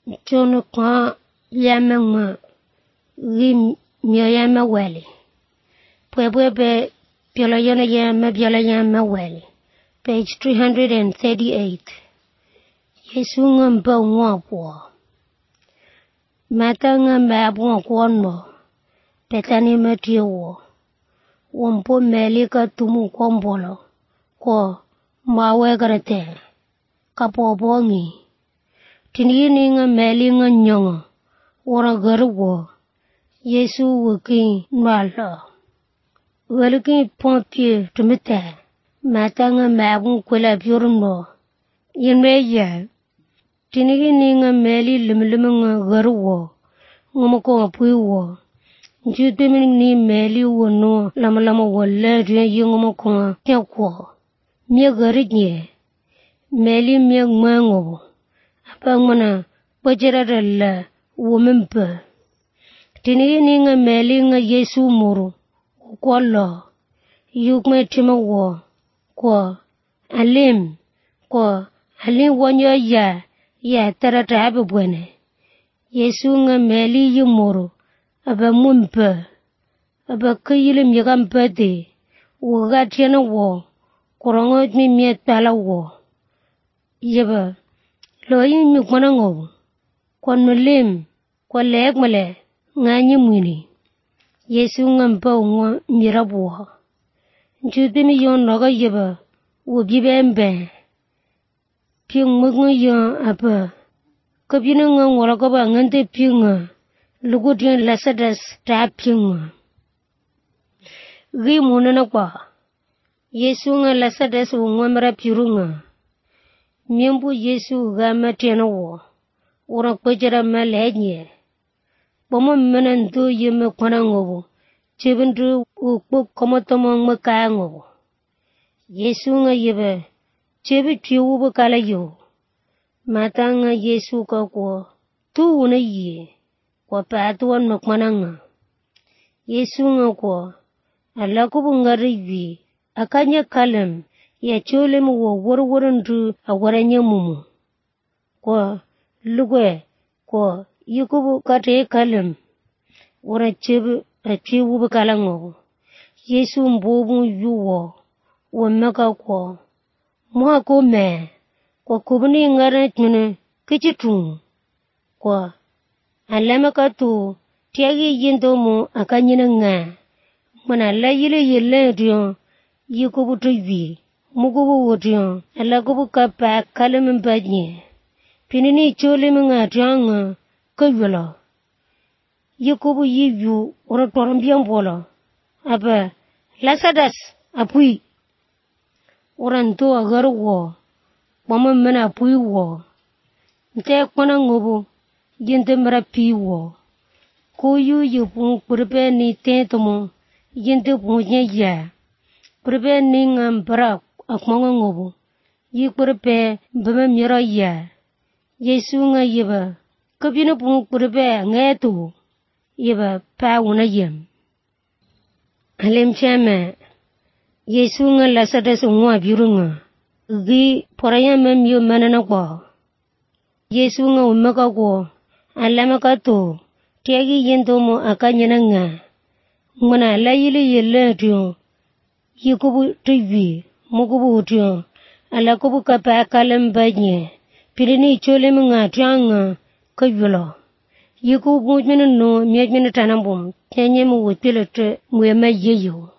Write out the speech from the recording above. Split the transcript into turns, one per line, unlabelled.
Jono kwa yamma rim miyama wali. Pwebwebe Biolayama wali. Page 338. Yesu ngamba ngwapo. Mata ngamba abwa kwanmo. Petani matiwo. Wampo melika tumu kwambolo. Kwa mawe garate. Kapo bongi. Tinini nga meli nga nyonga. Wara garwo. Yesu waki nwala. Waliki pompier tumite. Mata nga mabu kwela biurno. Yenweya. Tinini nga meli limlim nga garwo. Ngumako apuiwo. Njutimi ni meli wano lama wala riyan yungumako nga kyakwo. Mia garidnye. Meli mia ngmango. Apa ngana pajararala wumimpa. Tinini nga meli nga Yesu muru. Kwa lo. Yukme timawo. Kwa alim. Kwa alim wanyo ya tarata hape bwene. Yesu nga meli yumuru. Aba mumpa. Aba kayilim yagampate. Wagatiana wo. Korongot mi miet pala wo. Yaba. Loyin mi kwana ngo. Kwa nulim. Kwa leek male. Nganyi mwini. Yesu nga mpa unwa mirabuwa. Njutimi yon noga yaba. Wabibe mbe. Piyong mga yon apa. Kapina nga ngora kaba ngante piyong nga. Lugut yon lasadas ta piyong nga. Ghi muna na kwa. Yesu nga lasadas unwa mara piru nga. Miyambu Yesu gama tena wo. Ura pajara malhenye. Bama menanto yeme kwana ngobo. Chebendu ukbuk komotomo ngmakaya ngobo. Yesu nga yebe. Chebe chiwu bakala yo. Mata nga Yesu ka kwa. Tu una ye. Kwa paatuan makwana nga. Yesu nga kwa. Alakubu ngari vi. Akanya kalem. Ya chole mo warwarandu awaranya mumu. Kwa lugwe. Kwa yukubu kate kalem. Wara chebe chiwu bakala ngobo. Yesu mbobu yuwo. Wamaka kwa. Mwa kome. Kwa kubuni ngara chune. Kichitung. Kwa. Alamaka tu. Tiagi yendo mo akanyina nga. Mana la yile diyo. Yukubu tuvi. Mugubu wadiyo. Alakubu kapa kalem mbadnye. Pinini chole mga tianga. Kawala. Yukubu yivu. Ura torambiyambolo. Aba. Lasadas. Apui. Uranto agarwo. Mama mena apui wo. Nte kwana ngobo. Yente marapi wo. Koyu yupu kuripe ni tentomo. Yente punye ya. Kuripe ni ngambara akmonga ngobo. Yi kuripe mbama mira ya. Yesu nga yeba. Kapina pung kuripe ngayato. Yeba pa una yem. Alim chame. Yesu nga lasadas unwa biru nga. Gi porayama miyo manana kwa. Yesu nga umaka kwa. Alamaka to. Tiagi yento mo akanyana nga. Mwana la yile tiyo. Yukubu tuvi. Mukubu tiyo. Alakubu kapa kalem badnye. Pirini chole mga tianga. Kawala. Yukubu mujmina no. Miyajmina tanambum. Tenye mu wipilate. Mwema yeyo.